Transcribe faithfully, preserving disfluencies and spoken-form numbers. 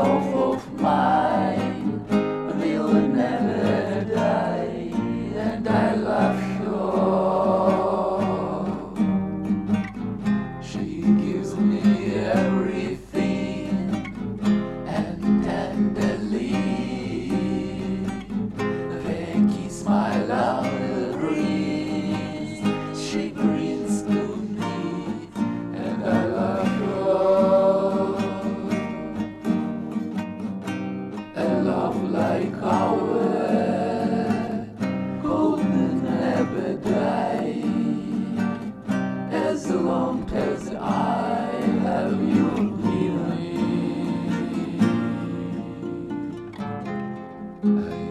love of mine will never die, and I love her. She gives me everything, and tenderly they kiss my love breeze. She brings to me, and I love her. A love like ours could never die, as long as I have you near me.